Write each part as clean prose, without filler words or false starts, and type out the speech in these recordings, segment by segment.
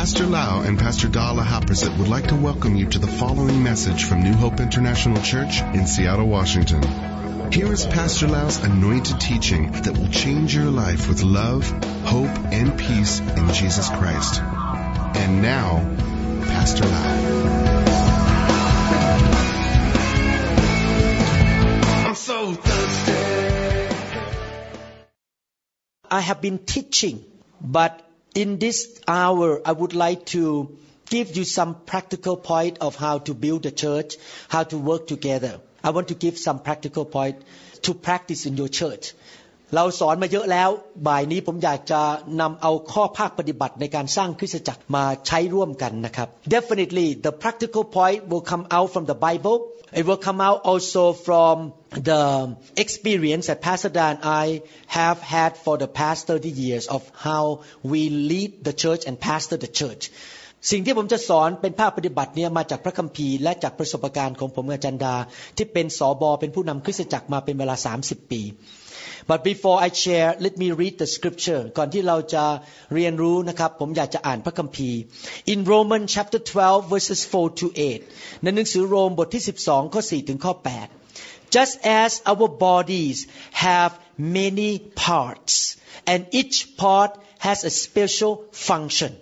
Pastor Lau and Pastor Dala Haprasit would like to welcome you to the following message from New Hope International Church in Seattle, Washington. Here is Pastor Lau's anointed teaching that will change your life with love, hope, and peace in Jesus Christ. And now, Pastor Lau. I'm so thirsty. I have been teaching, but in this hour, I would like to give you some practical point of how to build a church, how to work together. I want to give some practical point to practice in your church. เราสอนมาเยอะแล้วบ่ายนี้ผมอยากจะนำเอาข้อภาคปฏิบัติในการสร้างคริสตจักรมาใช้ร่วมกันนะครับ Definitely the practical point will come out from the Bible. It will come out also from the experience that Pastor Dan and I have had for the past 30 years of how we lead the church and pastor the church. สิ่งที่ผมจะสอนเป็นภาคปฏิบัติเนี่ยมาจากพระคัมภีร์และจากประสบการณ์ของผมกับอาจารย์ดาที่เป็นสบเป็นผู้นำคริสตจักรมาเป็นเวลา30 ปี But before I share, let me read the scripture. ก่อนที่เราจะเรียนรู้นะครับผมอยากจะอ่านพระคัมภีร์ In Romans chapter 12 verses 4 to 8 ในหนังสือโรมบทที่12ข้อ4ถึงข้อ8 Just as our bodies have many parts and each part has a special function,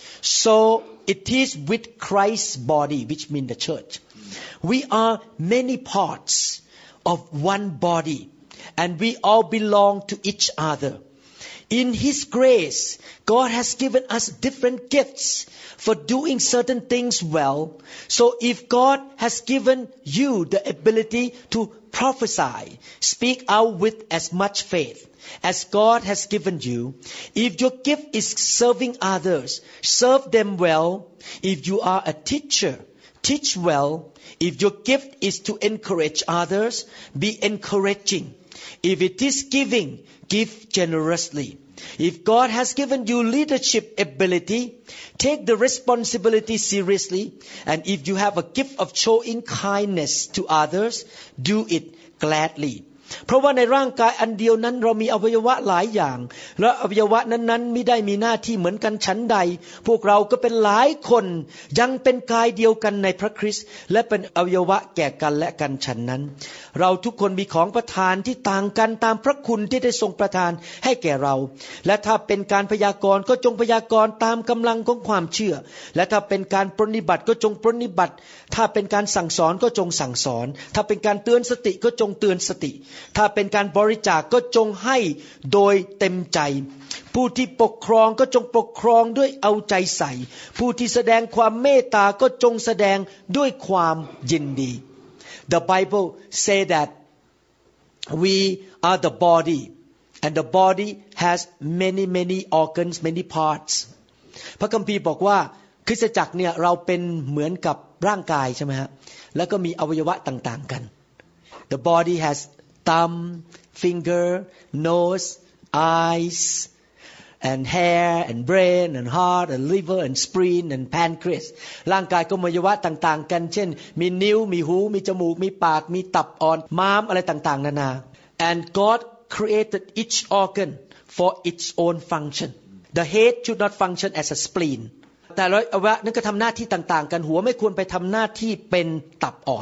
so it is with Christ's body, which means the church. We are many parts of one body.And we all belong to each other. In His grace, God has given us different gifts for doing certain things well. So if God has given you the ability to prophesy, speak out with as much faith as God has given you. If your gift is serving others, serve them well. If you are a teacher, teach well. If your gift is to encourage others, be encouraging.If it is giving, give generously. If God has given you leadership ability, take the responsibility seriously. And if you have a gift of showing kindness to others, do it gladly. เพราะว่าในร่างกายอันเดียวนั้นเรามีอวัยวะหลายอย่างและอวัยวะนั้นๆมิได้มีหน้าที่เหมือนกันฉันใดพวกเราก็เป็นหลายคนยังเป็นกายเดียวกันในพระคริสต์และเป็นอวัยวะแก่กันและกันฉันนั้นเราทุกคนมีของประทานที่ต่างกันตามพระคุณที่ได้ทรงประทานให้แก่เราและถ้าเป็นการพยากรณ์ก็จงพยากรณ์ตามกำลังของความเชื่อและถ้าเป็นการปรนนิบัติก็จงปรนนิบัติถ้าเป็นการสั่งสอนก็จงสั่งสอนถ้าเป็นการเตือนสติก็จงเตือนสติถ้าเป็นการบริจาคก็จงให้โดยเต็มใจผู้ที่ปกครองก็จงปกครองด้วยเอาใจใส่ผู้ที่แสดงความเมตตาก็จงแสดงด้วยความยินดี The Bible say that we are the body and the body has many organs many parts พระคัมภีร์บอกว่าคริสตจักรเนี่ยเราเป็นเหมือนกับร่างกายใช่ไหมฮะแล้วก็มีอวัยวะต่างๆกัน The body has thumb, finger, nose, eyes, and hair, and brain, and heart, and liver, and spleen, and pancreas. ร่างกายก็มีอวัยวะต่างๆกันเช่นมีนิ้วมีหูมีจมูกมีปากมีตับอ่อนม้ามอะไรต่างๆนานา And God created each organ for its own function. The head should not function as a spleen. แต่ละอวัยวะนั้นก็ทำหน้าที่ต่างๆกันหัวไม่ควรไปทำหน้าที่เป็นตับอ่อน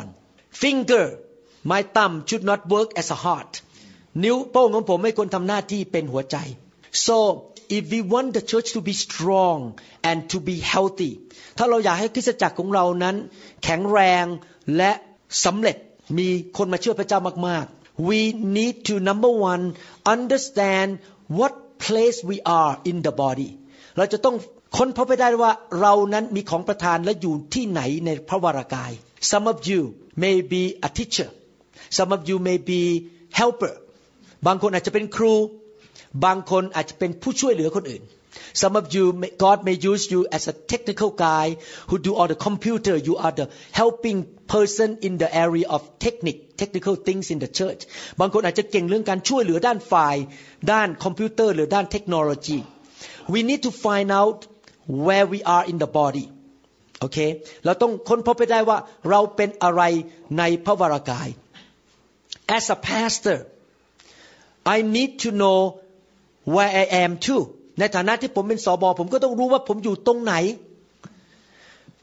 Finger.My thumb should not work as a heart. นิ้วโป้งของผมไม่ควรทำหน้าที่เป็นหัวใจ So if we want the church to be strong and to be healthy ถ้าเราอยากให้คริสตจักรของเรานั้นแข็งแรงและสำเร็จมีคนมาเชื่อพระเจ้ามากๆ We need to number one understand what place we are in the body เราจะต้องค้นพบให้ได้ว่าเรานั้นมีของประทานและอยู่ที่ไหนในพระวรากาย Some of you may be a teacher.Some of you may be helper บางคนอาจจะเป็นครูบางคนอาจจะเป็นผู้ช่วยเหลือคนอื่น Some of you God may use you as a technical guy who do all the computer you are the helping person in the area of technical things in the church บางคนอาจจะเก่งเรื่องการช่วยเหลือด้านฝ่ายด้านคอมพิวเตอร์หรือด้านเทคโนโลยี We need to find out where we are in the body โอเคเราต้องค้นพบไปได้ว่าเราเป็นอะไรในพระวรากายAs a pastor, I need to know where I am too. ในฐานะที่ผมเป็นสบผมก็ต้องรู้ว่าผมอยู่ตรงไหน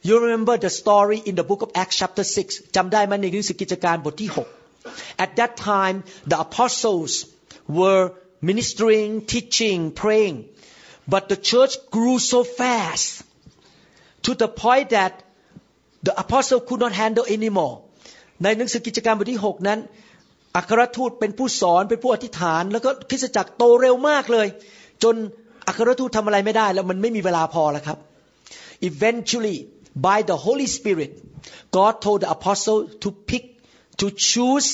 You remember the story in the book of Acts chapter 6 จำได้ไหมในหนังสือกิจการบทที่6 At that time the apostles were ministering, teaching, praying, but the church grew so fast to the point that the apostle could not handle anymore ในหนังสือกิจการบทที่6นั้นอัครทูตเป็นผู้สอนเป็นผู้อธิษฐานแล้วก็คริสตจักรโตเร็วมากเลยจนอัครทูตทำอะไรไม่ได้แล้วมันไม่มีเวลาพอแล้วครับ Eventually by the Holy Spirit God told the apostle to choose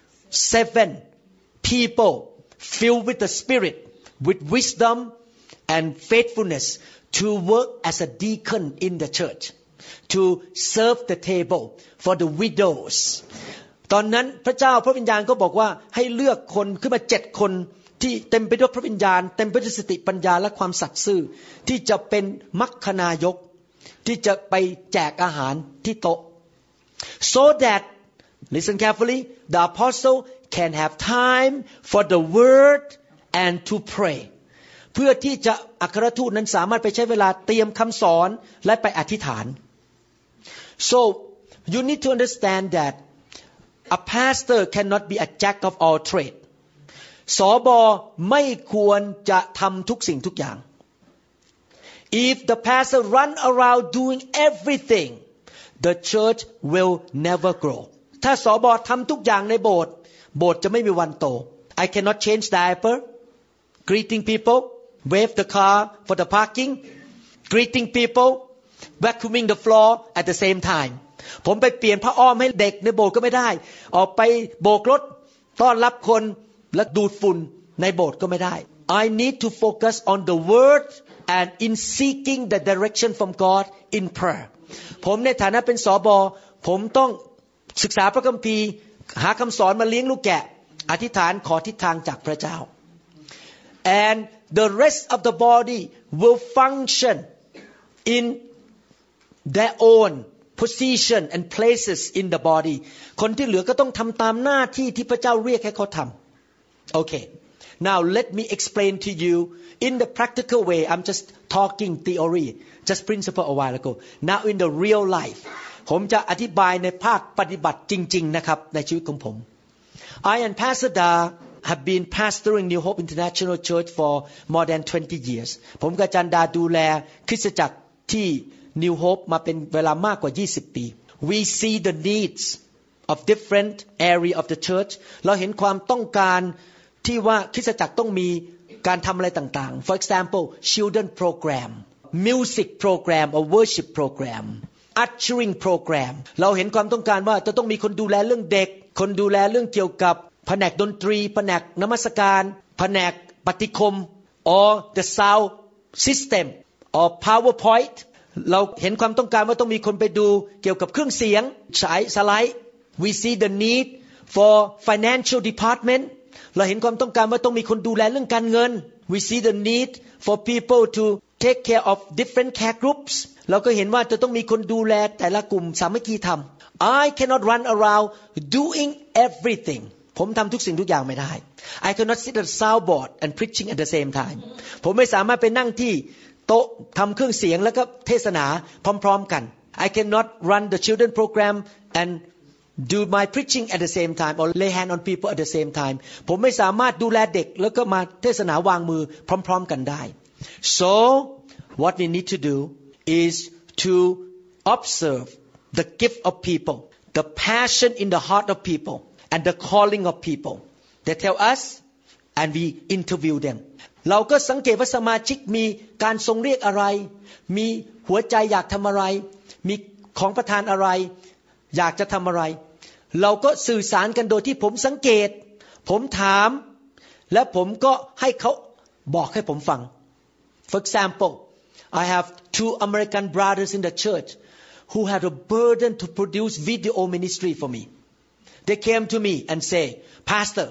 7 people filled with the Spirit with wisdom and faithfulness to work as a deacon in the church to serve the table for the widows ตอนนั้นพระเจ้าพระวิญญาณก็บอกว่าให้เลือกคนขึ้นมา7 คนที่เต็มไปด้วยพระวิญญาณเต็มไปด้วยสติปัญญาและความสัตย์ซื่อที่จะเป็นมัคคณายกที่จะไปแจกอาหารที่โต๊ะ so that listen carefully the apostle can have time for the word and to pray เพื่อที่จะอัครทูตนั้นสามารถไปใช้เวลาเตรียมคำสอนและไปอธิษฐาน so you need to understand that a pastor cannot be a jack of all trades สบไม่ควรจะทำทุกสิ่งทุกอย่าง if the pastor run around doing everything the church will never grow ถ้าสบทำทุกอย่างในโบสถ์จะไม่มีวันโต I cannot change diaper greeting people wave the car for the parking greeting people vacuuming the floor at the same time ผมไปเปลี่ยนผ้าอ้อมให้เด็กในโบสถ์ก็ไม่ได้ออกไปโบกรถต้อนรับคนและดูดฝุ่นในโบสถ์ก็ไม่ได้ I need to focus on the word and in seeking the direction from God in prayer ผมในฐานะเป็นสบผมต้องศึกษาพระคัมภีร์หาคำสอนมาเลี้ยงลูกแกะอธิษฐานขอทิศทางจากพระเจ้า and the rest of the body will function in their own position and places in the body คนที่เหลือก็ต้องทำตามหน้าที่ที่พระเจ้าเรียกให้เขาทำ okay now let me explain to you in the practical way I'm just talking theory just principle a while ago now in the real life ผมจะอธิบายในภาคปฏิบัติจริงๆนะครับในชีวิตของผม I and Pastor Da have been pastoring New Hope International Church for more than 20 years ผมกับอาจารย์ดาดูแลคริสตจักรที่ New Hope มาเป็นเวลามากกว่า20 ปี We see the needs of different area of the church เราเห็นความต้องการที่ว่าคริสตจักรต้องมีการทำอะไรต่างๆ For example children program music program or worship program ushering program เราเห็นความต้องการว่าจะต้องมีคนดูแลเรื่องเด็กคนดูแลเรื่องเกี่ยวกับแผนกดนตรีแผนกนมัสการแผนกปฏิคม or the sound system or PowerPoint เราเห็นความต้องการว่าต้องมีคนไปดูเกี่ยวกับเครื่องเสียงฉายสไลด์ we see the need for financial department เราเห็นความต้องการว่าต้องมีคนดูแลเรื่องการเงิน we see the need for people to take care of different care groups เราก็เห็นว่าจะต้องมีคนดูแลแต่ละกลุ่มสามัคคีธรรม I cannot run around doing everything ผมทำทุกสิ่งทุกอย่างไม่ได้ I cannot sit at soundboard and preaching at the same time ผมไม่สามารถไปนั่งที่โต๊ะทำเครื่องเสียงแล้วก็เทศนาพร้อมๆกัน I cannot run the children program and do my preaching at the same time or lay hand on people at the same time ผมไม่สามารถดูแลเด็กแล้วก็มาเทศนาวางมือพร้อมๆกันได้ so what we need to do is to observe the gift of people the passion in the heart of people and the calling of people they tell us and we interview them เราก็สังเกตว่าสมาชิกมีการทรงเรียกอะไรมีหัวใจอยากทำอะไรมีของประทานอะไรอยากจะทำอะไรเราก็สื่อสารกันโดยที่ผมสังเกตผมถามและผมก็ให้เขาบอกให้ผมฟัง For example I have 2 American brothers in the church who had a burden to produce video ministry for me they came to me and say Pastor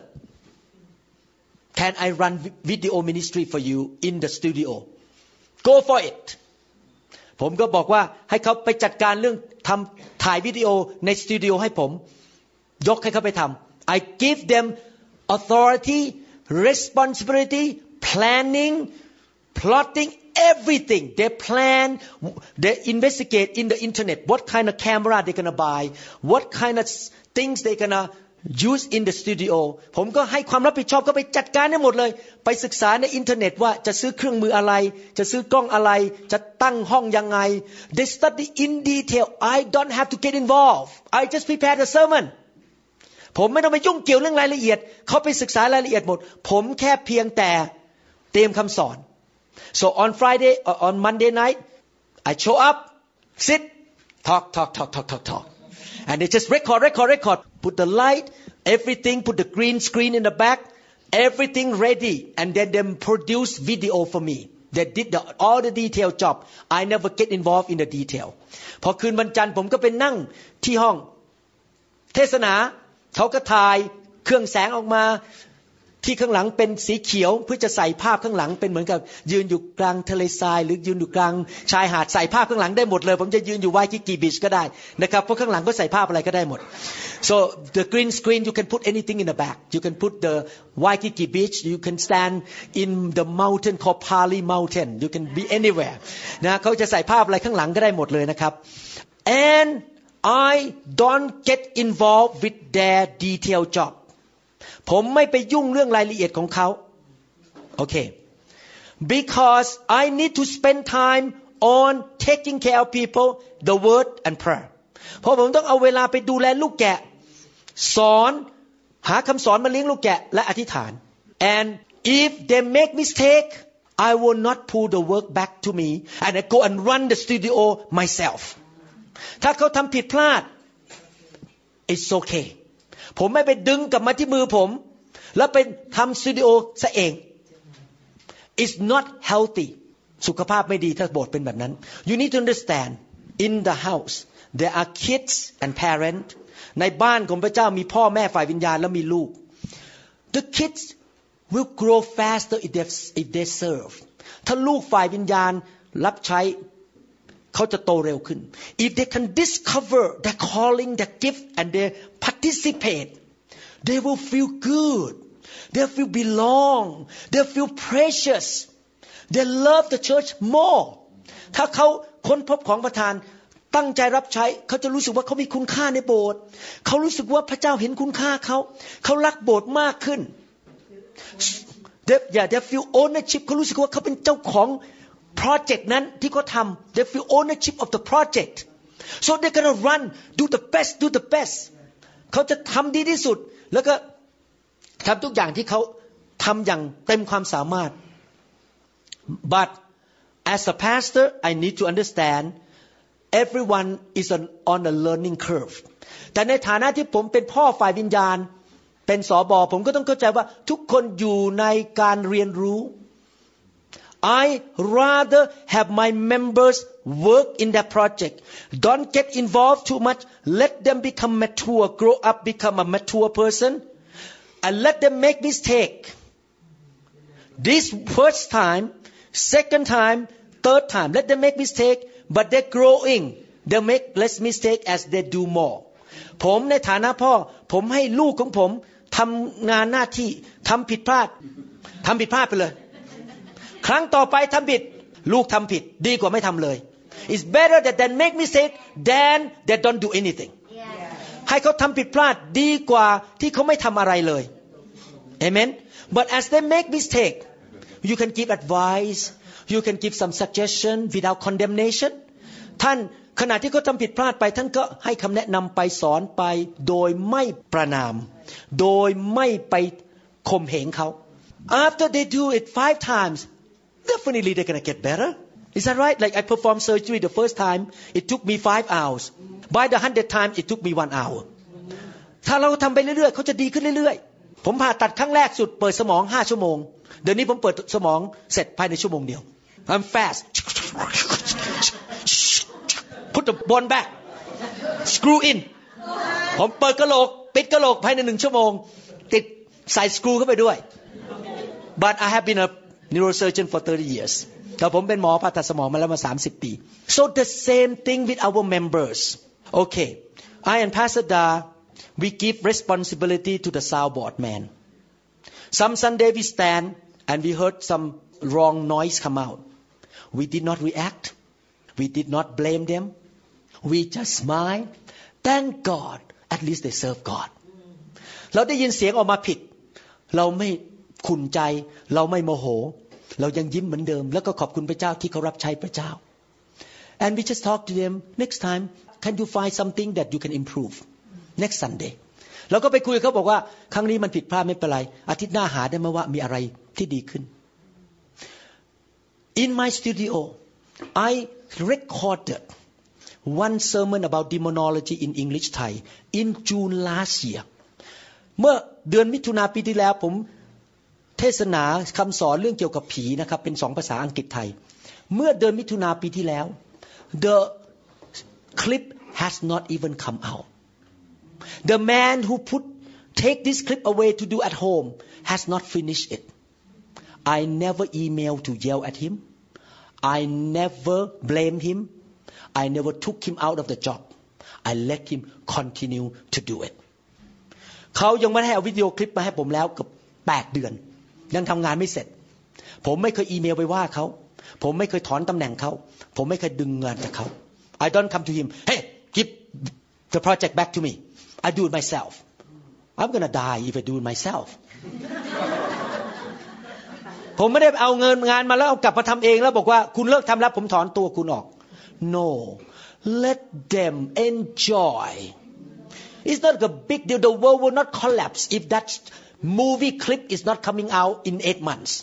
can I run video ministry for you in the studio go for it ผมก็บอกว่าให้เขาไปจัดการเรื่องถ่ายวิดีโอในสตูดิโอให้ผมยกให้เขาไปทำ I give them authority responsibility planning plotting everything. They plan, they investigate in the internet what kind of camera they're gonna buy, what kind of things they're gonna use in the studio. ผมก็ให้ความรับผิดชอบก็ไปจัดการให้หมดเลยไปศึกษาในอินเทอร์เน็ตว่าจะซื้อเครื่องมืออะไรจะซื้อกล้องอะไรจะตั้งห้องยังไง They study in detail. I don't have to get involved. I just prepare the sermon. ผมไม่ต้องไปยุ่งเกี่ยวเรื่องรายละเอียดเขาไปศึกษารายละเอียดหมดผมแค่เพียงแต่เตรียมคำสอน So on Friday or on Monday night I show up sit talk and they just record put the light everything put the green screen in the back everything ready and then them produce video for me they did all the detail job I never get involved in the detail พอคืนวันจันทร์ผมก็ไปนั่งที่ห้องเทศนาเขาก็ถ่ายเครื่องแสงออกมาที่ข้างหลังเป็นสีเขียวเพื่อจะใส่ภาพข้างหลังเป็นเหมือนกับยืนอยู่กลางทะเลทรายหรือยืนอยู่กลางชายหาดใส่ภาพข้างหลังได้หมดเลยผมจะยืนอยู่ไวกิกิบีชก็ได้นะครับเพราะข้างหลังก็ใส่ภาพอะไรก็ได้หมด so the green screen you can put anything in the back you can put the Waikiki beach you can stand in the mountain called Pali Mountain you can be anywhere นะเขาจะใส่ภาพอะไรข้างหลังก็ได้หมดเลยนะครับ and I don't get involved with their detail job ผมไม่ไปยุ่งเรื่องรายละเอียดของเขาโอเค because I need to spend time on taking care of people the word and prayer เพราะผมต้องเอาเวลาไปดูแลลูกแกะสอนหาคำสอนมาเลี้ยงลูกแกะและอธิษฐาน and if they make mistake I will not pull the work back to me and I go and run the studio myself ถ้าเขาทำผิดพลาด it's okay ผมไม่ไปดึงกลับมาที่มือผมแล้วไปทำสตูดิโอซะเอง it's not healthy สุขภาพไม่ดีถ้าโบสถ์เป็นแบบนั้น you need to understand in the house there are kids and parents ในบ้านของพระเจ้ามีพ่อแม่ฝ่ายวิญญาณและมีลูก the kids will grow faster if they serve ถ้าลูกฝ่ายวิญญาณรับใช้เขาจะโตเร็วขึ้น if they can discover their calling their gift and they participate they will feel good they feel belong they feel precious they love the church more ถ้าเขาค้นพบของประทานตั้งใจรับใช้เขาจะรู้สึกว่าเขามีคุณค่าในโบสถ์เขารู้สึกว่าพระเจ้าเห็นคุณค่าเขารักโบสถ์มากขึ้น they feel ownership เขารู้สึกว่าเขาเป็นเจ้าของโปรเจกต์นั้นที่เขาทำ they feel ownership of the project so they're gonna run do the best เขาจะทำดีที่สุดแล้วก็ทำทุกอย่างที่เขาทำอย่างเต็มความสามารถ but as a pastor I need to understand everyone is on a learning curve แต่ในฐานะที่ผมเป็นพ่อฝ่ายวิญญาณเป็นสบผมก็ต้องเข้าใจว่าทุกคนอยู่ในการเรียนรู้ I rather have my members work in that project. Don't get involved too much. Let them become mature, grow up, become a mature person, and let them make mistake. This first time, second time, third time, let them make mistake, but they're growing. They make less mistake as they do more. ผมในฐานะพ่อผมให้ลูกของผมทำงานหน้าที่ทำผิดพลาดไปเลยครั้งต่อไปทำผิดลูกทำผิดดีกว่าไม่ทำเลย It's better that they make mistake than they don't do anything ให้เขาทำผิดพลาดดีกว่าที่เขาไม่ทำอะไรเลย Amen But as they make mistake you can give advice you can give some suggestion without condemnation ท่านขณะที่เขาทำผิดพลาดไปท่านก็ให้คำแนะนำไปสอนไปโดยไม่ประณามโดยไม่ไปข่มเหงเขา After they do it 5 times definitely they're gonna get better. Is that right? Like I performed surgery the first time, it took me 5 hours. By the 100th time, it took me 1 hour. ถ้าเราทำไปเรื่อยๆเขาจะดีขึ้นเรื่อยๆผมผ่าตัดครั้งแรกสุดเปิดสมอง5 ชั่วโมงเดี๋ยวนี้ผมเปิดสมองเสร็จภายในชั่วโมงเดียว I'm fast. Put the bone back. Screw in. ผมเปิดกะโหลกปิดกะโหลกภายใน1 ชั่วโมงติดใส่สกรูเข้าไปด้วย But I have been a neurosurgeon for 30 years แต่ผมเป็นหมอผ่าตัดสมองมาแล้วมา30 ปี so the same thing with our members okay I and Pastor Da we give responsibility to the soundboard man some Sunday we stand and we heard some wrong noise come out We did not react. We did not blame them. We just smiled. Thank God. At least they serve God. เราได้ยินเสียงออกมาผิดเราไม่ขุ่นใจเราไม่โมโหเรายังยิ้มเหมือนเดิมแล้วก็ขอบคุณพระเจ้าที่เขารับใช้พระเจ้า and we just talk to them next time can you find something that you can improve next Sunday เราก็ไปคุยเขาบอกว่าครั้งนี้มันผิดพลาดไม่เป็นไรอาทิตย์หน้าหาได้ไหมว่ามีอะไรที่ดีขึ้น in my studio I recorded one sermon about demonology in English Thai in June last year เมื่อเดือนมิถุนายนปีที่แล้วผมเทศนาคำสอนเรื่องเกี่ยวกับผีนะครับเป็น2ภาษาอังกฤษไทยเมื่อเดือนมิถุนายนปีที่แล้ว the clip has not even come out the man who take this clip away to do at home has not finished it I never emailed to yell at him I never blamed him I never took him out of the job I let him continue to do it เขายังไม่ได้เอาวิดีโอคลิปมาให้ผมแล้วเกือบ8 เดือนยังทำงานไม่เสร็จผมไม่เคยอีเมลไปว่าเขาผมไม่เคยถอนตำแหน่งเขาผมไม่เคยดึงเงินจากเขา I don't come to him hey give the project back to me I do it myself I'm gonna die if I do it myself ผมไม่ได้เอาเงินงานมาแล้วเอากลับมาทำเองแล้วบอกว่าคุณเลิกทำแล้วผมถอนตัวคุณออก No let them enjoy It's not a big deal the world will not collapse if that movie clip is not coming out in 8 months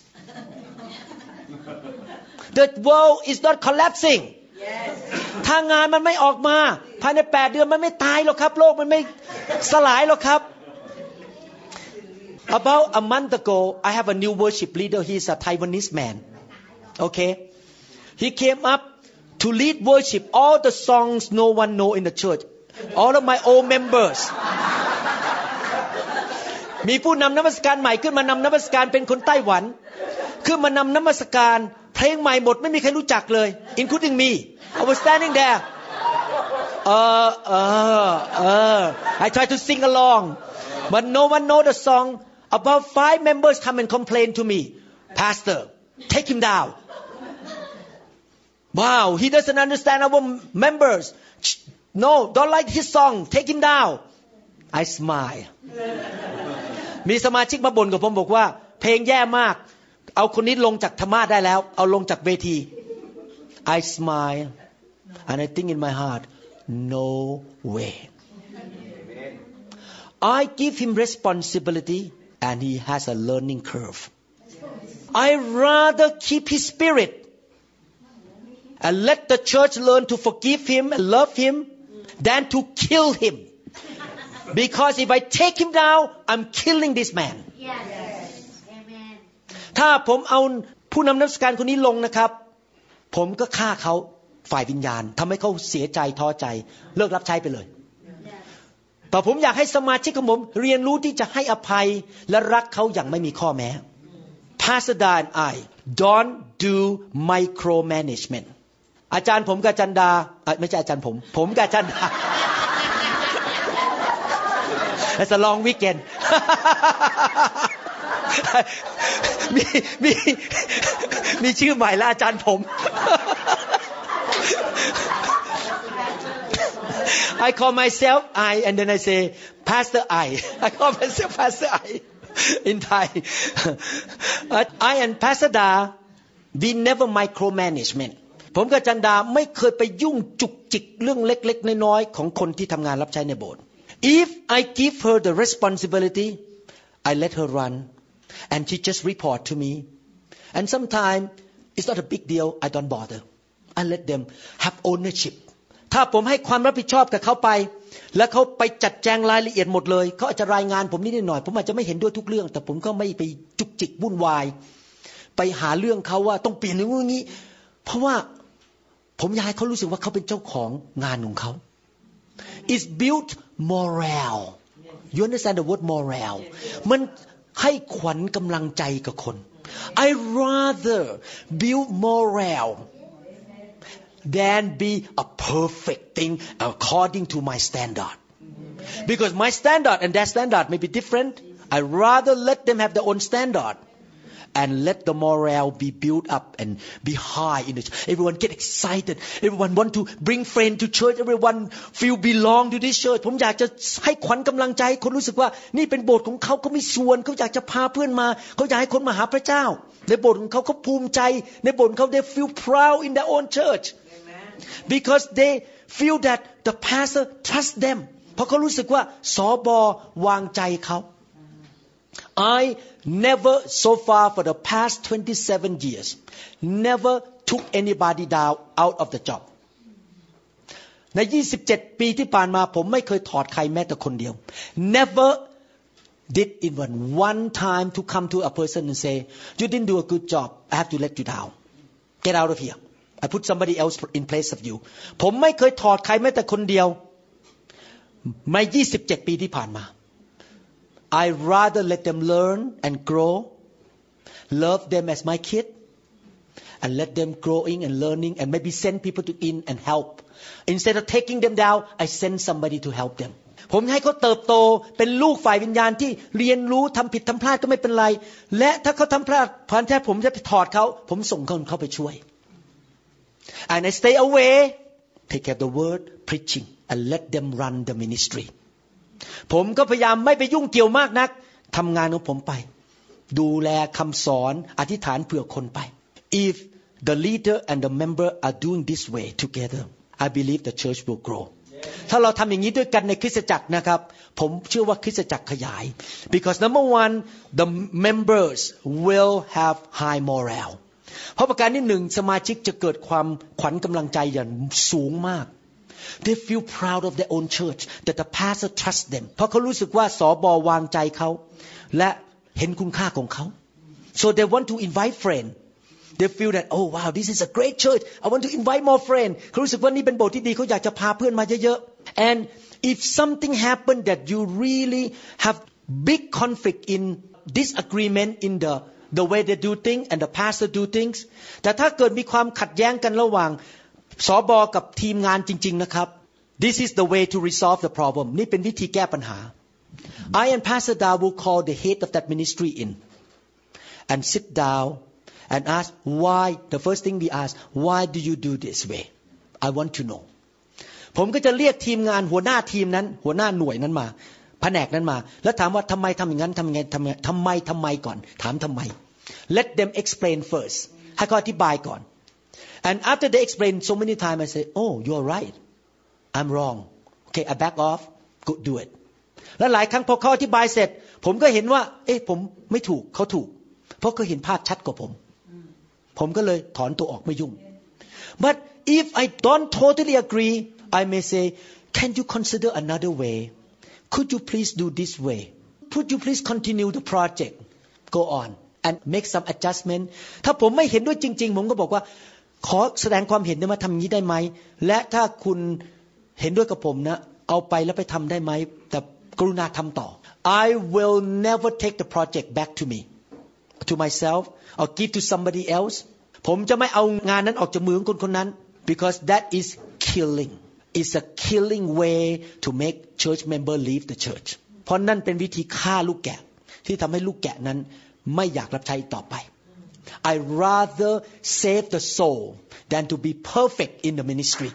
The world is not collapsing ถ้างานมันไม่ออกมาภายใน8 เดือนมันไม่ตายหรอกครับโลกมันไม่สลายหรอกครับ About a month ago I have a new worship leader he's a Taiwanese man okay he came up to lead worship all the songs no one know in the church all of my old members มีผู้นำนมัสการใหม่ขึ้นมานำนมัสการเป็นคนไต้หวันขึ้นมานำนมัสการเพลงใหม่หมดไม่มีใครรู้จักเลย including me I was standing there I tried to sing along but no one know the song about 5 members come and complain to me Pastor take him down wow he doesn't understand our members no don't like his song take him down I smile มีสมาชิกมาบ่นกับผมบอกว่าเพลงแย่มากเอาคนนี้ลงจากธรรมะได้แล้วเอาลงจากเวที I smile and I think in my heart no way I give him responsibility and he has a learning curve I rather keep his spirit and let the church learn to forgive him and love him than to kill him because if I take him down I'm killing this man Amen ถ้าผมเอาผู้นำนมัสการคนนี้ลงนะครับผมก็ฆ่าเขาฝ่ายวิญญาณทำให้เขาเสียใจท้อใจเลิกรับใช้ไปเลยแต่ผมอยากให้สมาชิกของผมเรียนรู้ที่จะให้อภัยและรักเขาอย่างไม่มีข้อแม้ Pastor Dan and I don't do micromanagement อาจารย์ผมกับอาจารย์ดาไม่ใช่อาจารย์ผมกับอาจารย์ดา It's a long weekend มีชื่อใหม่แล้วอาจารย์ผม I call myself I and then I say Pastor I call myself Pastor I in Thai I and Pastor Da we never micromanagement ผมกับจันดาไม่เคยไปยุ่งจุกจิกเรื่องเล็กๆน้อยๆของคนที่ทำงานรับใช้ในโบสถ์ If I give her the responsibility I let her run and she just report to me and sometimes it's not a big deal I don't bother I let them have ownership ถ้าผมให้ความรับผิดชอบกับเขาไปแล้วเขาไปจัดแจงรายละเอียดหมดเลยเขาอาจจะรายงานผมนิดหน่อยผมอาจจะไม่เห็นด้วยทุกเรื่องแต่ผมก็ไม่ไปจุกจิกวุ่นวายไปหาเรื่องเขาว่าต้องเปลี่ยนอย่างนี้เพราะว่าผมอยากให้เขารู้สึกว่าเขาเป็นเจ้าของงานของเขา It's built morale you understand the word morale มันให้ขวัญกำลังใจกับคน I rather build morale than be a perfect thing according to my standard because my standard and their standard may be different I rather let them have their own standard and let the morale be built up and be high in the church. Everyone get excited. Everyone want to bring friends to church. Everyone feel belong to this church. ผมอยากจะให้ขวัญกำลังใจคนรู้สึกว่านี่เป็นโบสถ์ของเขาเขามีส่วนเขาอยากจะพาเพื่อนมาเขาอยากให้คนมาหาพระเจ้าในโบสถ์ของเขาเขาภูมิใจในโบสถ์ของเขา they feel proud in their own church because they feel that the pastor trust them เพราะเขารู้สึกว่าสบวางใจเขา I never so far for the past 27 years never took anybody down out of the job ใน27 ปีที่ผ่านมาผมไม่เคยถอดใครแม้แต่คนเดียว never did even one time to come to a person and say you didn't do a good job I have to let you down get out of here I put somebody else in place of you ผมไม่เคยถอดใครแม้แต่คนเดียวใน27 ปีที่ผ่านมา I rather let them learn and grow love them as my kid and let them growing and learning and maybe send people to in and help instead of taking them down I send somebody to help them ผมให้เขาเติบโตเป็นลูกฝ่ายวิญญาณที่เรียนรู้ทำผิดทำพลาดก็ไม่เป็นไรและถ้าเขาทำพลาดผ่านแท้ผมจะไปถอดเขาผมส่งคนเข้าไปช่วย and I stay away take care of the word preaching and let them run the ministry ผมก็พยายามไม่ไปยุ่งเกี่ยวมากนักทำงานของผมไปดูแลคำสอนอธิษฐานเผื่อคนไป if the leader and the member are doing this way together I believe the church will grow ถ้าเราทำอย่างนี้ด้วยกันในคริสตจักรนะครับผมเชื่อว่าคริสตจักรขยาย because number one the members will have high morale เพราะประการที่หนึ่งสมาชิกจะเกิดความขวัญกำลังใจอย่างสูงมาก they feel proud of their own church that the pastor trusts them เพราะเขารู้สึกว่าสบวางใจเขาและเห็นคุณค่าของเขา so they want to invite friends they feel that oh wow this is a great church I want to invite more friends เขารู้สึกว่านี่เป็นโบสถ์ที่ดีเขาอยากจะพาเพื่อนมาเยอะๆ and if something happened that you really have big conflict in disagreement in the way they do things and the pastor do things แต่ถ้าเกิดมีความขัดแย้งกันระหว่างสบกับทีมงานจริงๆนะครับ this is the way to resolve the problem นี่เป็นวิธีแก้ปัญหา I and Pastor Da will call the head of that ministry in and sit down and ask why the first thing we ask why do you do this way I want to know ผมก็จะเรียกทีมงานหัวหน้าทีมนั้นหัวหน้าหน่วยนั้นมาแผนกนั้นมาแล้วถามว่าทำไมทำอย่างนั้นทำยังไงทำไมก่อนถามทำไม let them explain first ให้เขาอธิบายก่อน and after they explain so many times I say oh you're right I'm wrong okay I back off go do it แล้วหลายครั้งพอเขาอธิบายเสร็จผมก็เห็นว่าผมไม่ถูกเขาถูกเพราะเขาเห็นภาพชัดกว่าผมก็เลยถอนตัวออกไม่ยุ่ง but if I don't totally agree I may say can you consider another way could you please do this way could you please continue the project go on and make some adjustment ถ้าผมไม่เห็นด้วยจริงๆผมก็บอกว่าขอแสดงความเห็นได้มาทำอย่างนี้ได้ไหมและถ้าคุณเห็นด้วยกับผมนะเอาไปแล้วไปทำได้ไหมแต่กรุณาทำต่อ I will never take the project back to me to myself or give to somebody else ผมจะไม่เอางานนั้นออกจากมือของคนคนนั้น because that is killing it's a killing way to make church member leave the church เพราะนั่นเป็นวิธีฆ่าลูกแกะที่ทำให้ลูกแกะนั้นไม่อยากรับใช้ต่อไป I rather save the soul than to be perfect in the ministry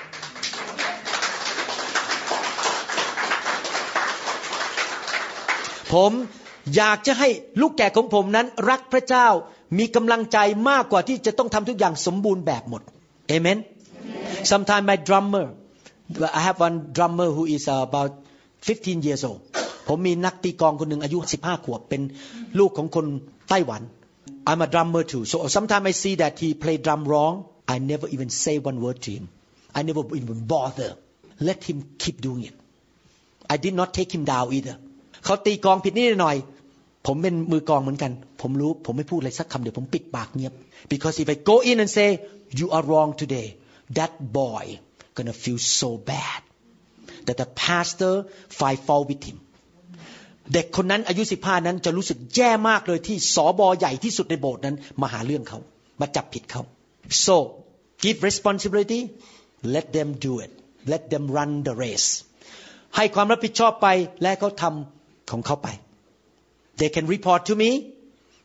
ผมอยากจะให้ลูกแกะของผมนั้นรักพระเจ้ามีกำลังใจมากกว่าที่จะต้องทำทุกอย่างสมบูรณ์แบบหมด Amen Sometimes my drummer I have one drummer who is about 15 years old ผมมีนักตีกลองคนหนึ่งอายุ15ขวบเป็นลูกของคนไต้หวัน I'm a drummer too so sometimes I see that he play drum wrong I never even say one word to him I never even bother let him keep doing it I did not take him down either เขาตีกลองผิดนิดหน่อยผมเป็นมือกลองเหมือนกันผมรู้ผมไม่พูดอะไรสักคำเดียวผมปิดปากเงียบ because if I go in and say you are wrong today that boy gonna feel so bad that the pastor find fault with him เด็กคนนั้นอายุ15นั้นจะรู้สึกแย่มากเลยที่สบใหญ่ที่สุดในโบสถ์นั้นมาหาเรื่องเขามาจับผิดเขา so give responsibility let them do it let them run the race ให้ความรับผิดชอบไปและเขาทำของเขาไปThey can report to me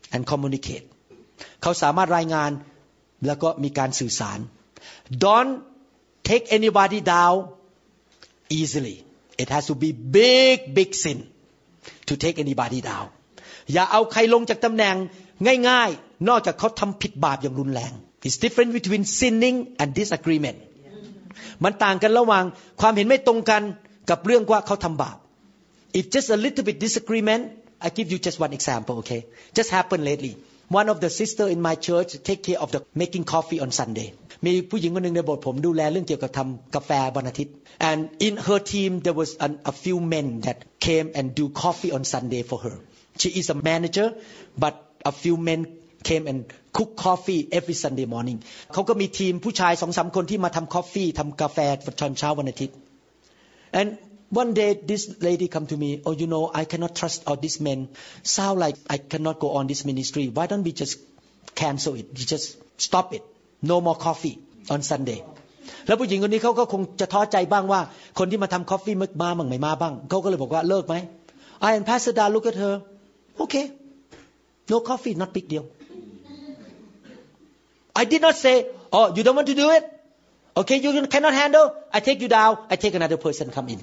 and communicate เขาสามารถรายงานแล้วก็มีการสื่อสาร Don't take anybody down easily it has to be big sin to take anybody down อย่าเอาใครลงจากตำแหน่งง่ายๆนอกจากเขาทำผิดบาปอย่างรุนแรง It's different between sinning and disagreement มันต่างกันระหว่างความเห็นไม่ตรงกันกับเรื่องว่าเขาทำบาป If just a little bit disagreement I give you just one example okay just happened lately one of the sister in my church take care of the making coffee on Sunday มีผู้หญิงคนนึงในโบสถ์ผมดูแลเรื่องเกี่ยวกับทำกาแฟวันอาทิตย์ and in her team there was a few men that came and do coffee on Sunday for her she is a manager but a few men came and cook coffee every Sunday morning เขาก็มีทีมผู้ชาย 2-3 คนที่มาทำ coffee ทำกาแฟตอนเช้าวันอาทิตย์ and one day this lady come to me oh you know I cannot trust all these men sound like I cannot go on this ministry why don't we just cancel it you just stop it no more coffee on Sunday แล้วผู้หญิงคนนี้เขาก็คงจะท้อใจบ้างว่าคนที่มาทำ coffee มาบ้างไม่มาบ้างเขาก็เลยบอกว่าเลิกไหม I and Pastor Da look at her okay no coffee not big deal I did not say oh you don't want to do it okay you cannot handle I take you down I take another person come in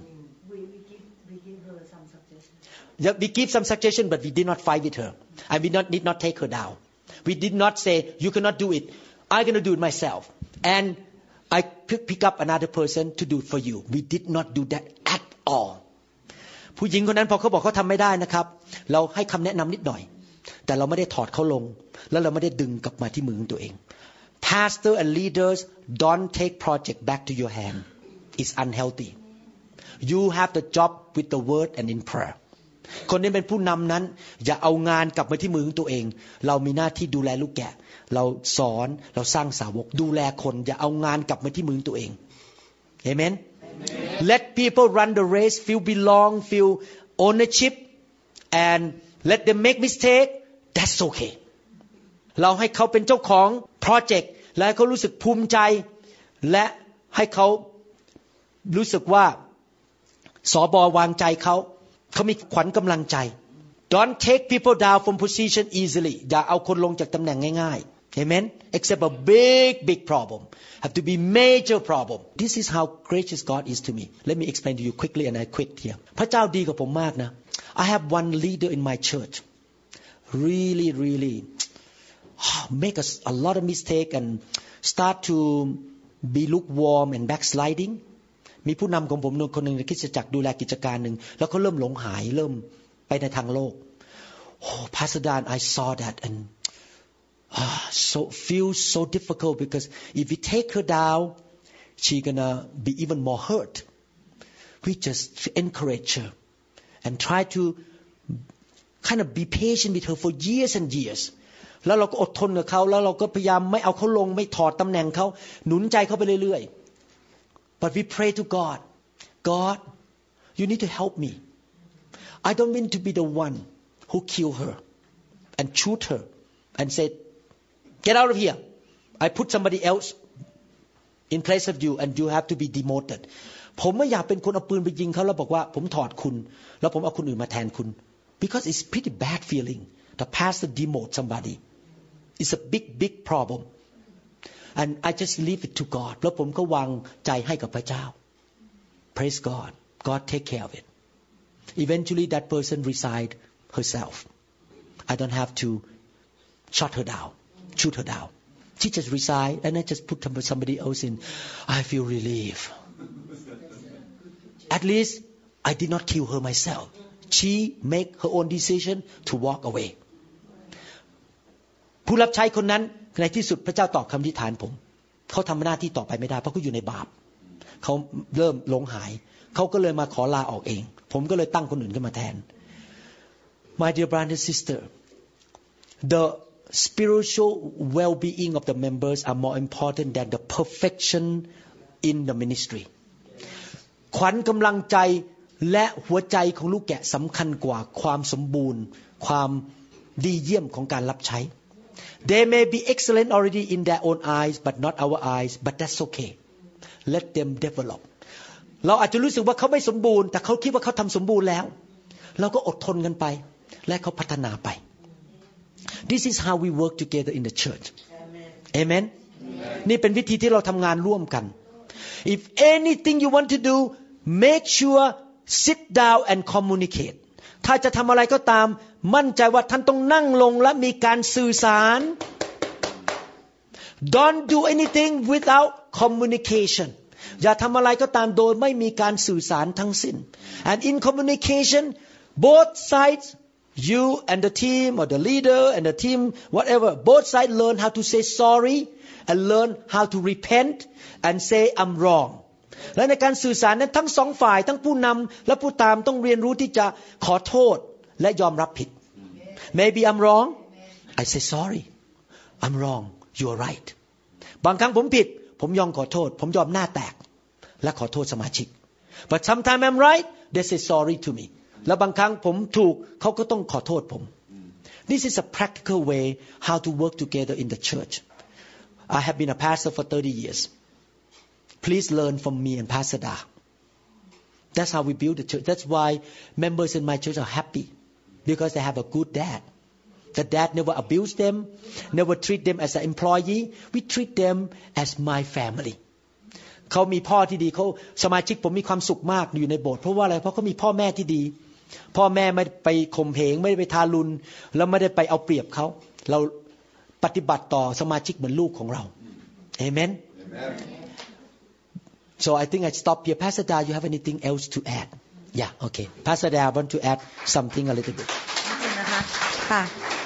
we give some suggestion but we did not fight with her and we did not take her down we did not say you cannot do it I'm going to do it myself and I pick up another person to do it for you we did not do that at all ผู้หญิงคนนั้นพอเขาบอกเขาทำไม่ได้นะครับเราให้คำแนะนำนิดหน่อยแต่เราไม่ได้ถอดเขาลงแล้วเราไม่ได้ดึงกลับมาที่มือของตัวเอง Pastor and leaders don't take project back to your hand it's unhealthy you have the job with the word and in prayerคนที่เป็นผู้นำนั้นอย่าเอางานกลับมาที่มือของตัวเองเรามีหน้าที่ดูแลลูกแกะเราสอนเราสร้างสาวกดูแลคนอย่าเอางานกลับมาที่มือตัวเองเอเมน Let people run the race feel belong feel ownership and let them make mistake that's okay เราให้เขาเป็นเจ้าของโปรเจกต์และให้เขารู้สึกภูมิใจและให้เขารู้สึกว่าสบวางใจเขามีขวัญกำลังใจ Don't take people down from position easily อย่าเอาคนลงจากตำแหน่งง่ายๆ Amen except a big problem have to be major problem this is how gracious God is to me let me explain to you quickly and I quit here พระเจ้าดีกับผมมากนะ I have one leader in my church really make a lot of mistake and start to be lukewarm and backslidingมีผู้นำของผมคนหนึ่งในคริสตจักรดูแลกิจการหนึ่งแล้วเขาเริ่มหลงหายเริ่มไปในทางโลก Oh Pastor Dan I saw that and so feels so difficult because if we take her down she gonna be even more hurt we just encourage her and try to kind of be patient with her for years and years แล้วเราก็อดทนกับเขาแล้วเราก็พยายามไม่เอาเขาลงไม่ถอดตำแหน่งเขาหนุนใจเขาไปเรื่อยๆBut we pray to God, God, you need to help me. I don't mean to be the one who kill her and shoot her and say, get out of here. I put somebody else in place of you and you have to be demoted. ผมไม่อยากเป็นคนเอาปืนไปยิงเขาแล้วบอกว่าผมถอดคุณแล้วผมเอาคนอื่นมาแทนคุณ Because it's pretty bad feeling. The pastor demote somebody. It's a big problem.And I just leave it to God แล้วผมก็วางใจให้กับพระเจ้า Praise God God take care of it Eventually that person resigned herself I don't have to shoot her down she just resigned and I just put somebody else in I feel relief At least I did not kill her myself she make her own decision to walk away ผู้รับใช้คนนั้นในที่สุดพระเจ้าตอบคำอธิษฐานผมเขาทำหน้าที่ต่อไปไม่ได้เพราะเขาอยู่ในบาปเขาเริ่มหลงหายเขาก็เลยมาขอลาออกเองผมก็เลยตั้งคนอื่นขึ้นมาแทน My dear brother and sister the spiritual well-being of the members are more important than the perfection in the ministry ขวัญกำลังใจและหัวใจของลูกแกะสำคัญกว่าความสมบูรณ์ความดีเยี่ยมของการรับใช้They may be excellent already in their own eyes but not our eyes but that's okay let them develop เราอาจจะรู้สึกว่าเขาไม่สมบูรณ์แต่เขาคิดว่าเขาทำสมบูรณ์แล้วเราก็อดทนกันไปและเขาพัฒนาไป This is how we work together in the church. Amen. นี่เป็นวิธีที่เราทำงานร่วมกัน If anything you want to do, make sure sit down and communicate. ถ้าจะทำอะไรก็ตามมั่นใจว่าท่านต้องนั่งลงและมีการสื่อสาร Don't do anything without communication. อย่าทำอะไรก็ตามโดยไม่มีการสื่อสารทั้งสิ้น And in communication, both sides, you and the team or the leader and the team, whatever, both sides learn how to say sorry and learn how to repent and say I'm wrong. และในการสื่อสารนั้นทั้งสองฝ่ายทั้งผู้นำและผู้ตามต้องเรียนรู้ที่จะขอโทษและยอมรับผิด Maybe I'm wrong. I say sorry. I'm wrong. You're right. บางครั้งผมผิดผมยอมขอโทษผมยอมหน้าแตกและขอโทษสมาชิก But sometimes I'm right. They say sorry to me. แล้วบางครั้งผมถูกเขาก็ต้องขอโทษผม This is a practical way how to work together in the church. I have been a pastor for 30 years. Please learn from me and Pastor Da. That's how we build the church. That's why members in my church are happy because they have a good dad. The dad never abuse them, never treat them as an employee. We treat them as my family. เขามีพ่อที่ดีเขาสมาชิกผมมีความสุขมากอยู่ในโบสถ์เพราะว่าอะไรเพราะเขามีพ่อแม่ที่ดีพ่อแม่ไม่ไปข่มเหงไม่ได้ไปทารุณแล้วไม่ได้ไปเอาเปรียบเขาเราปฏิบัติต่อสมาชิกเหมือนลูกของเรา Amen. So I think I stop here. Pastor Da, you have anything else to add? Yeah, okay. Pastor Da, I want to add something a little bit. นะคะค่ะ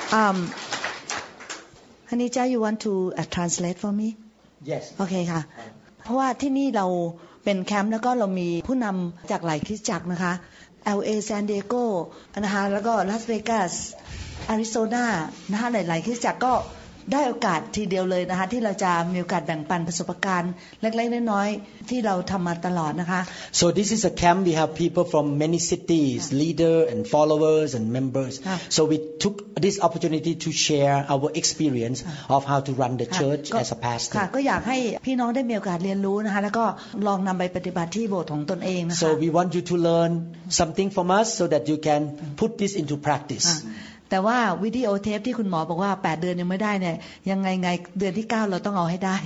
Hanija, you want to translate for me? Yes. โอเคค่ะเพราะว่าที่นี่เราเป็นแคมป์แล้วก็เรามีผู้นำจากหลายคริสตจักรนะคะ LA San Diego นะคะแล้วก็ลาสเวกัสอาริโซนานะคะหลายๆคริสตจักรก็ได้โอกาสทีเดียวเลยนะคะที่เราจะมีโอกาสแบ่งปันประสบการณ์เล็กๆน้อยๆที่เราทำมาตลอดนะคะ So this is a camp. We have people from many cities, leaders and followers and members. So we took this opportunity to share our experience of how to run the church as a pastor. ค่ะก็อยากให้พี่น้องได้มีโอกาสเรียนรู้นะคะแล้วก็ลองนำไปปฏิบัติที่โบสถ์ของตนเองนะคะ So we want you to learn something from us so that you can put this into practice. แต่ว่าวิดีโอเทปที่คุณหมอบอกว่า8เดือนยังไม่ได้เนี่ยยังไงเดือนที่9เราต้องเอาให้ได้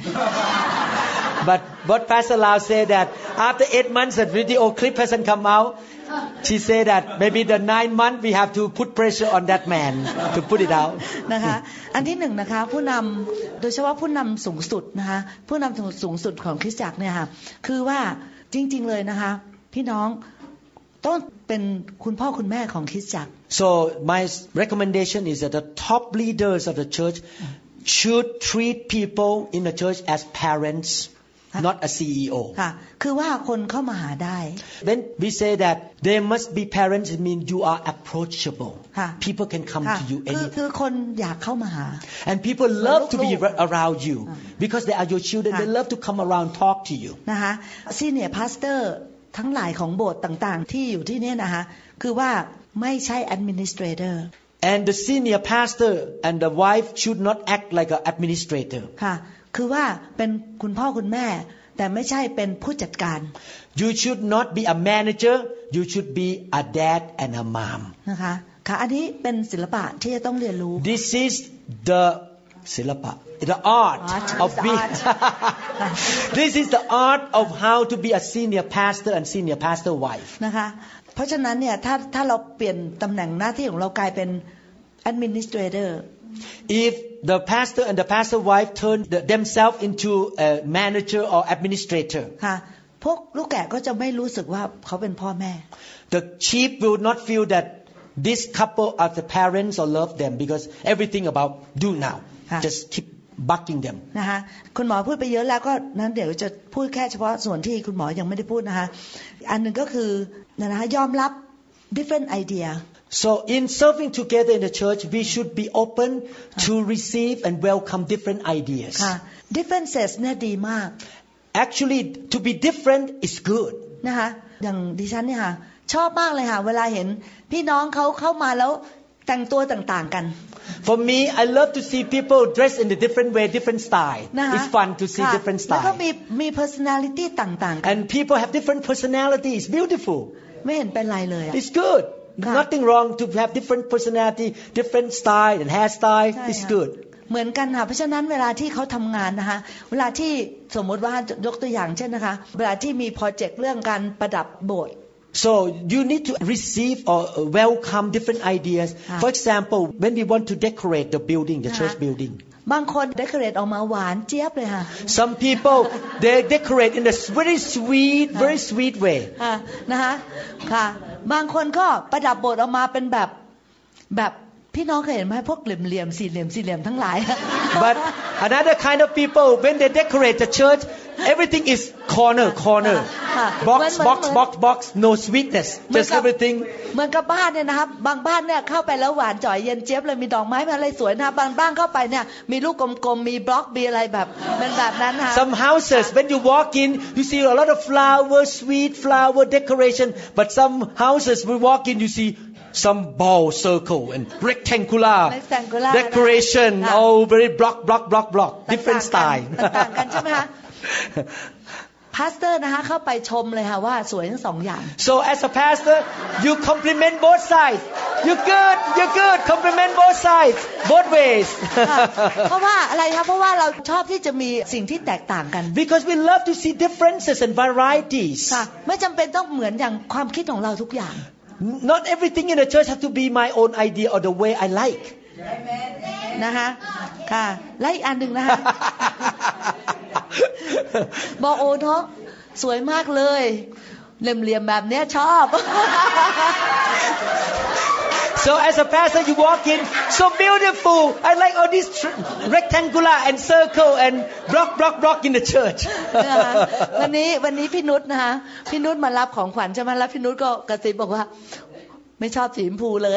But Pastor Lau said that after 8 months that video clip hasn't come out, she said that maybe the 9 month we have to put pressure on that man to put it out. นะคะอันที่1นะคะผู้นำโดยเฉพาะผู้นำสูงสุดนะคะผู้นำสูงสุดของคริสตจักรเนี่ยค่ะคือว่าจริงๆเลยนะคะพี่น้องต้องเป็นคุณพ่อคุณแม่ของคริสตจักร So my recommendation is that the top leaders of the church should treat people in the church as parents, not a CEO. ค่ะคือว่าคนเข้ามาหาได้ When we say that they must be parents, it means you are approachable. People can come to you anytime. คือคนอยากเข้ามาหา And people love to be around you because they are your children. They love to come around talk to you. นะคะ Senior Pastor ทั้งหลายของโบสถ์ต่างๆที่อยู่ที่นี่นะคะคือว่าไม่ใช่ administrator and the senior pastor and the wife should not act like an administrator ค่ะคือว่าเป็นคุณพ่อคุณแม่แต่ไม่ใช่เป็นผู้จัดการ you should not be a manager you should be a dad and a mom นะคะค่ะอันนี้เป็นศิลปะที่จะต้องเรียนรู้ this is the ศิลปะ the art of being this is the art of how to be a senior pastor and senior pastor wife นะคะเพราะฉะนั้นเนี่ยถ้าเราเปลี่ยนตำแหน่งหน้าที่ของเรากลายเป็น administrator if the pastor and the pastor wife turn themselves into a manager or administrator ค่ะพวกลูกแกะก็จะไม่รู้สึกว่าเขาเป็นพ่อแม่ the sheep will not feel that this couple are the parents or love them because everything about do now just keep bucking them นะคะคุณหมอพูดไปเยอะแล้วก็นั้นเดี๋ยวจะพูดแค่เฉพาะส่วนที่คุณหมอยังไม่ได้พูดนะคะอันนึงก็คือนะคะยอมรับ different idea so in serving together in the church we should be open to receive and welcome different ideas ค่ะ differences เนี่ยดีมาก actually to be different is good นะคะอย่างดิฉันเนี่ยค่ะชอบมากเลยค่ะเวลาเห็นพี่น้องเขาเข้ามาแล้วแต่งตัวต่างๆกัน For me, I love to see people dressed in a different way, different style. It's fun to see different style. แล้วก็มี personality ต่างๆกัน And people have different personalities. Beautiful. ไม่เห็นเป็นไรเลย It's good. nothing wrong to have different personality different style and hairstyle is good เหมือนกันค่ะเพราะฉะนั้นเวลาที่เขาทำงานนะคะเวลาที่สมมติว่ายกตัวอย่างเช่นนะคะเวลาที่มีโปรเจกต์เรื่องการประดับโบสถ์ so you need to receive or welcome different ideas for example when we want to decorate the building the church building บางคน decorate ออกมาหวานเจี๊ยบเลยค่ะ some people they decorate in a very sweet way นะคะค่ะบางคนก็ประดับโบสถ์ออกมาเป็นแบบพี่น้องเคยเห็นไหมพวกเหลี่ยมสี่เหลี่ยมทั้งหลาย but another kind of people when they decorate the church everything is corner box no sweetness just everything เหมือนกับบ้านเนี่ยนะครับบางบ้านเนี่ยเข้าไปแล้วหวานจ่อยเย็นเจี๊ยบเลยมีดอกไม้อะไรสวยนะบางบ้านเข้าไปเนี่ยมีลูกกลมๆมีบล็อกมีอะไรแบบเป็นแบบนั้นค่ะ some houses when you walk in you see a lot of sweet flower decoration but some houses we walk in you see some ball circle and rectangular decoration very block different style ต่างกันใช่ไหมคะพาสเตอร์นะคะเข้าไปชมเลยค่ะว่าสวยทั้งสองอย่าง so as a pastor you compliment both sides you're good compliment both sides both ways เพราะว่าอะไรคะเพราะว่าเราชอบที่จะมีสิ่งที่แตกต่างกัน because we love to see differences and varieties ไม่จำเป็นต้องเหมือนอย่างความคิดของเราทุกอย่าง not everything in the church has to be my own idea or the way I like นะคะค่ะและอีกอันหนึ่งนะคะบอกโอ้เนาะสวยมากเลยเหลี่ยมแบบเนี้ยชอบ so as a pastor you walk in so beautiful I like all these rectangular and circle and block in the church วันนี้พี่นุชนะคะพี่นุชมารับของขวัญใช่ไหมแล้วพี่นุชก็กระซิบบอกว่าไม่ชอบสีชมพูเลย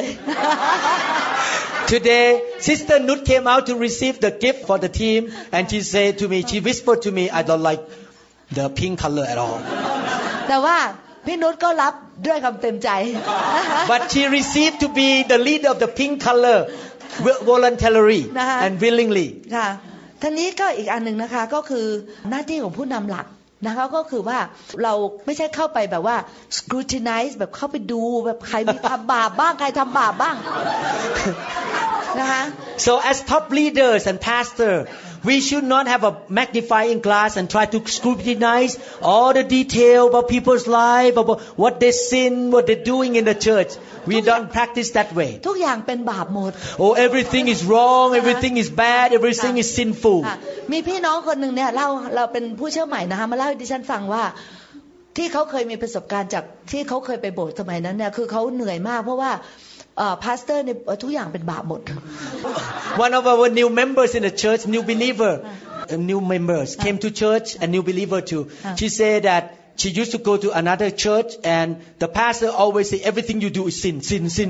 Today Sister Nut came out to receive the gift for the team and she said to me she whispered to me I don't like the pink color at all แต่ว่าพี่นุชก็รับด้วยคำเต็มใจ but she received to be the leader of the pink color voluntarily and willingly ค่ะทีนี้ก็อีกอันนึงนะคะก็คือหน้าที่ของผู้นำหลักนะคะก็คือว่าเราไม่ใช่เข้าไปแบบว่า scrutinize แบบเข้าไปดูแบบใครมีทำบาปบ้างใครทำบาปบ้างนะคะ so as top leaders and pastor we should not have a magnifying glass and try to scrutinize all the detail about people's life about what they sin what they're doing in the church we don't practice that way ทุกอย่างเป็นบาปหมด oh everything is wrong everything is bad everything is sinful มีพี่น้องคนหนึ่งเนี่ยเราเป็นผู้เชื่อใหม่นะคะมาเล่าให้ดิฉันฟังว่าที่เขาเคยมีประสบการณ์จากที่เขาเคยไปโบสถ์สมัยนั้นเนี่ยคือเขาเหนื่อยมากเพราะว่าพาสเตอร์เนี่ยทุกอย่างเป็นบาปหมด One of our new members in the church new believer new members came to church a new believer too she said that she used to go to another church and the pastor always say everything you do is sin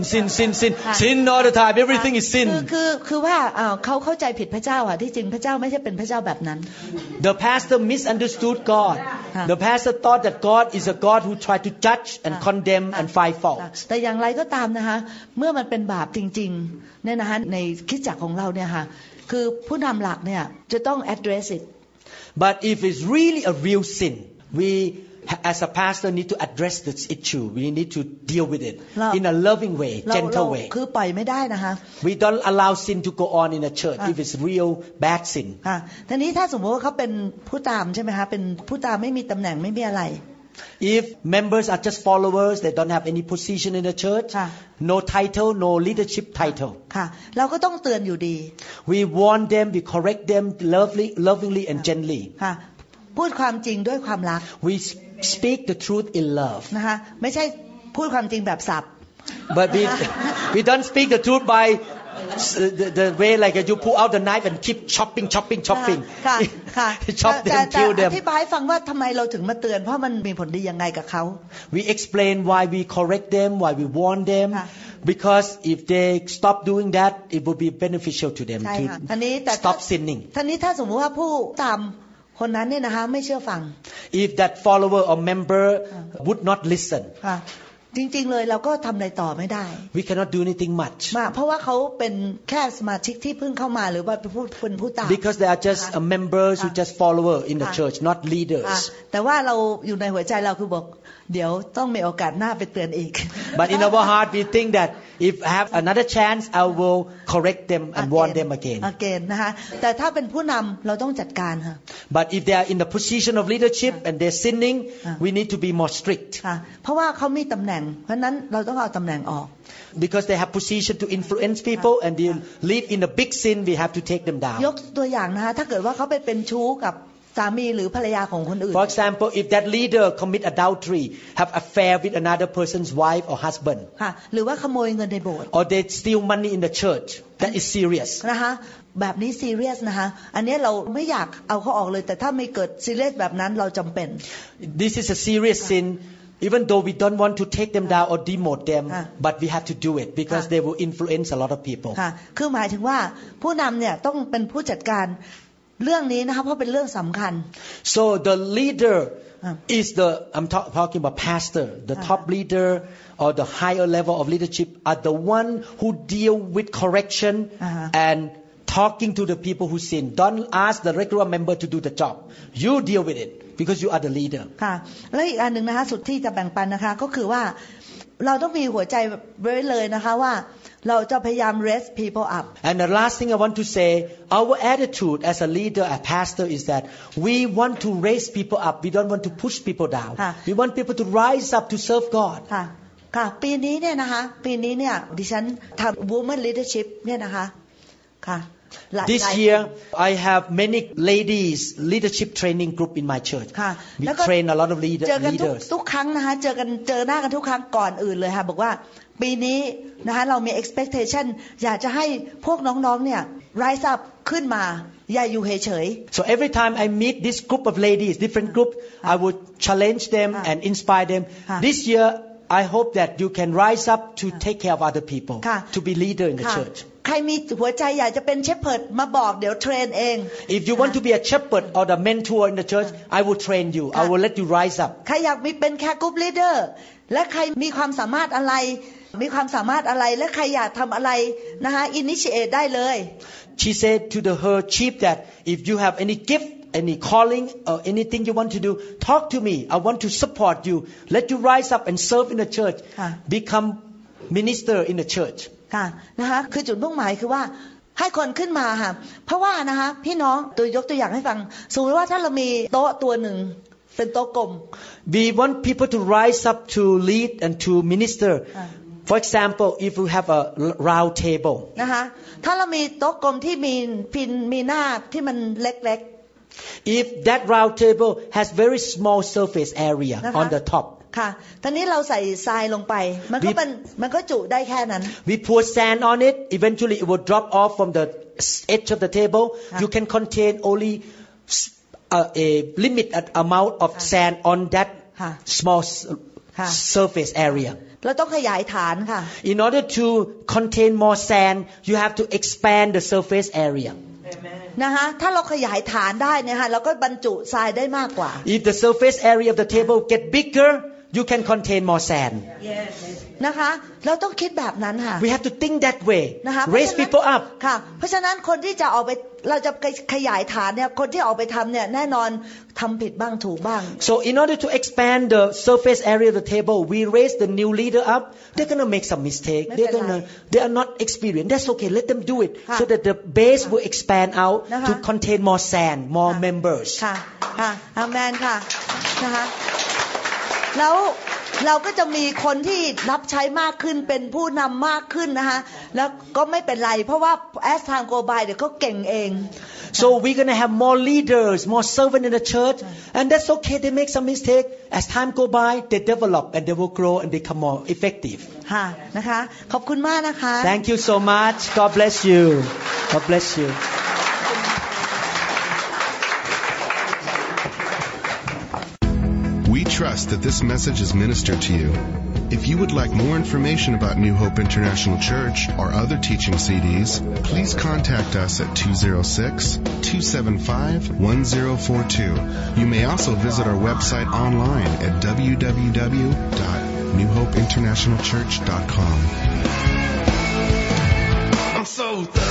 all the time everything is sin คือว่าเขาเข้าใจผิดพระเจ้าอ่ะที่จริงพระเจ้าไม่ใช่เป็นพระเจ้าแบบนั้น The pastor misunderstood God the pastor thought that God is a God who tried to judge and condemn and find fault แต่อย่างไรก็ตามนะคะเมื่อมันเป็นบาปจริงๆเนี่ยนะคะในคริสตจักรของเราเนี่ยค่ะคือผู้นำหลักเนี่ยจะต้อง address it but if it's really a real sin we as a pastor need to address this issue we need to deal with it in a loving way gentle way คือปล่อยไม่ได้นะคะ we don't allow sin to go on in a church if it's real bad sin ทีนี้ถ้าสมมติว่าเขาเป็นผู้ตามใช่ไหมคะเป็นผู้ตามไม่มีตำแหน่งไม่มีอะไร if members are just followers they don't have any position in the church no title no leadership title ค่ะเราก็ต้องเตือนอยู่ดี we warn them we correct them lovingly and gently ค่ะพูดความจริงด้วยความรัก we speak the truth in love นะคะไม่ใช่พูดความจริงแบบสับ but we don't speak the truth by the way like you pull out the knife and keep chopping ค่ะค่ะ chop them kill them อธิบายฟังว่าทำไมเราถึงมาเตือนเพราะมันมีผลดียังไงกับเขา we explain why we correct them why we warn them because if they stop doing that it will be beneficial to them to stop sinning ทีนี้ถ้าสมมติว่าผู้ตามคนนั้นเนี่ยนะคะไม่เชื่อฟัง if that follower or member would not listen จริงๆเลยเราก็ทำอะไรต่อไม่ได้ We cannot do anything much เพราะว่าเขาเป็นแค่สมาชิกที่เพิ่งเข้ามาหรือว่าเป็นผู้ตาม because they are just members who just follower in the church not leaders แต่ว่าเราอยู่ในหัวใจเราคือบอกเดี๋ยวต้องมีโอกาสหน้าไปเตือนอีก but in our heart we think that if I have another chance I will correct them and warn them again นะคะแต่ถ้าเป็นผู้นำเราต้องจัดการค่ะ but if they are in the position of leadership and they're sinning we need to be more strict เพราะว่าเขามีตำแหน่งเพราะนั้นเราต้องเอาตำแหน่งออก because they have position to influence people and they live in a big sin we have to take them down ยกตัวอย่างนะคะถ้าเกิดว่าเขาไปเป็นชู้กับสามีหรือภรรยาของคนอื่น For example if that leader commit adultery have affair with another person's wife or husband ค่ะหรือว่าขโมยเงินในโบสถ์ or they steal money in the church that is serious นะคะแบบนี้ซีเรียสนะคะอันนี้เราไม่อยากเอาเขาออกเลยแต่ถ้าไม่เกิดซีเรียสแบบนั้นเราจำเป็น This is a serious sin even though we don't want to take them down or demote them but we have to do it because they will influence a lot of people ค่ะคือหมายถึงว่าผู้นำเนี่ยต้องเป็นผู้จัดการเรื่องนี้นะคะเพราะเป็นเรื่องสำคัญ So the leader is the I'm talking about pastor the top leader or the higher level of leadership are the one who deal with correction and talking to the people who sin don't ask the regular member to do the job you deal with it because you are the leader ค่ะและอีกอันนึงนะคะสุดที่จะแบ่งปันนะคะก็คือว่าเราต้องมีหัวใจไว้เลยนะคะว่าเราจะพยายาม raise people up and the last thing I want to say our attitude as a leader a pastor is that we want to raise people up we don't want to push people down we want people to rise up to serve God ค่ะปีนี้เนี่ยนะคะปีนี้เนี่ยดิฉันทำ woman leadership เนี่ยนะคะค่ะ This year I have many ladies leadership training group in my church we train a lot of leaders ทุกครั้งนะคะเจอหน้ากันทุกครั้งก่อนอื่นเลยค่ะบอกว่าปีนี้นะคะเรามี expectation อยากจะให้พวกน้องๆเนี่ย rise up ขึ้นมาอย่าอยู่เฉยๆ So every time I meet this group of ladies different group I would challenge them and inspire them This year I hope that you can rise up to take care of other people to be leader in the churchใครมีหัวใจอยากจะเป็นเชพเพิร์ดมาบอกเดี๋ยวเทรนเอง If you want to be a shepherd or the mentor in the church I will train you I will let you rise up ใครอยากมีเป็นแค่กรุ๊ปลีดเดอร์และใครมีความสามารถอะไรและใครอยากทำอะไรนะคะ initiate ได้เลย She said to her chief that if you have any gift any calling or anything you want to do talk to me I want to support you let you rise up and serve in the church become minister in the church ค่ะนะคะคือจุดมุ่งหมายคือว่าให้คนขึ้นมาค่ะเพราะว่านะคะพี่น้องยกตัวอย่างให้ฟังสมมติว่าถ้าเรามีโต๊ะตัวหนึ่งเป็นโต๊ะกลม We want people to rise up to lead and to minister For example if you have a round table นะคะถ้าเรามีโต๊ะกลมที่มีหน้าที่มันเล็กๆIf that round table has very small surface area on the topค่ะตอนนี้เราใส่ทรายลงไปมันก็จุได้แค่นั้น We pour sand on it eventually it will drop off from the edge of the table you can contain only a limited amount of sand on that small surface area เราต้องขยายฐานค่ะ In order to contain more sand you have to expand the surface areaนะคะถ้าเราขยายฐานได้เนี่ยค่ะเราก็บรรจุทรายได้มากกว่า If the surface area of the table get bigger you can contain more sand นะคะเราต้องคิดแบบนั้นค่ะ We have to think that way raise people up ค่ะเพราะฉะนั้นคนที่จะออกไปเราจะขยายฐานเนี่ยคนที่ออกไปทำเนี่ยแน่นอนทำผิดบ้างถูกบ้าง So in order to expand the surface area of the table we raise the new leader up they're gonna make some mistake they are not experienced that's okay let them do it so that the base will expand out to contain more sand more members ค่ะอาเมนค่ะนะคะแล้วเราก็จะมีคนที่รับใช้มากขึ้นเป็นผู้นำมากขึ้นนะคะแล้วก็ไม่เป็นไรเพราะว่า as time go by เดี๋ยวเขาเก่งเอง So we're gonna have more leaders more servants in the church and that's okay they make some mistake as time go by they develop and they will grow and become more effective ค่ะนะคะขอบคุณมากนะคะ Thank you so much God bless you God bless you We trust that this message is ministered to you. If you would like more information about New Hope International Church or other teaching CDs, please contact us at 206-275-1042. You may also visit our website online at www.newhope.org. newhopeinternationalchurch.com. I'm so